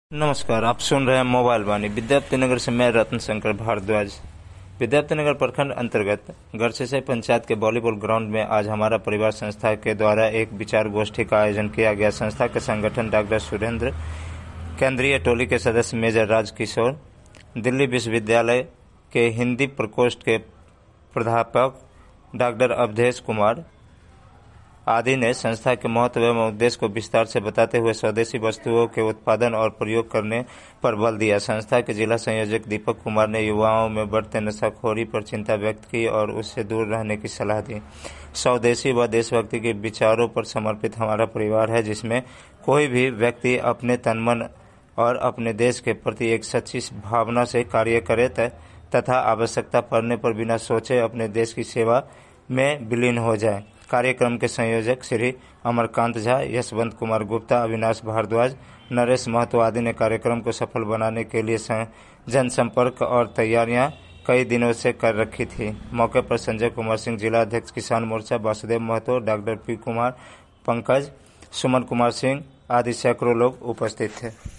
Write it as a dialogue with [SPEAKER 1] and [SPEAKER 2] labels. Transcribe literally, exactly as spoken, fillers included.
[SPEAKER 1] नमस्कार, आप सुन रहे हैं मोबाइल वाणी। विद्यार्थी नगर से मैं रत्न शंकर भारद्वाज। विद्यार्थी नगर प्रखंड अंतर्गत गरसेसई पंचायत के वॉलीबॉल ग्राउंड में आज हमारा परिवार संस्था के द्वारा एक विचार गोष्ठी का आयोजन किया गया। संस्था के संगठन डॉक्टर सुरेंद्र, केंद्रीय टोली के सदस्य मेजर राज किशोर, दिल्ली विश्वविद्यालय के हिंदी प्रकोष्ठ के प्राध्यापक डॉक्टर अवधेश कुमार आदि ने संस्था के महत्व एवं उद्देश्य को विस्तार से बताते हुए स्वदेशी वस्तुओं के उत्पादन और प्रयोग करने पर बल दिया। संस्था के जिला संयोजक दीपक कुमार ने युवाओं में बढ़ते नशाखोरी पर चिंता व्यक्त की और उससे दूर रहने की सलाह दी। स्वदेशी व देशभक्ति के विचारों पर समर्पित हमारा परिवार है, जिसमें कोई भी व्यक्ति अपने तन मन और अपने देश के प्रति एक सच्ची भावना से कार्य करे तथा आवश्यकता पड़ने पर बिना सोचे अपने देश की सेवा में विलीन हो जाए। कार्यक्रम के संयोजक श्री अमरकांत झा, यशवंत कुमार गुप्ता, अविनाश भारद्वाज, नरेश महतो आदि ने कार्यक्रम को सफल बनाने के लिए जनसंपर्क और तैयारियां कई दिनों से कर रखी थी। मौके पर संजय कुमार सिंह, जिला अध्यक्ष किसान मोर्चा, वासुदेव महतो, डॉक्टर पी कुमार, पंकज, सुमन कुमार सिंह आदि सैकड़ों लोग उपस्थित थे।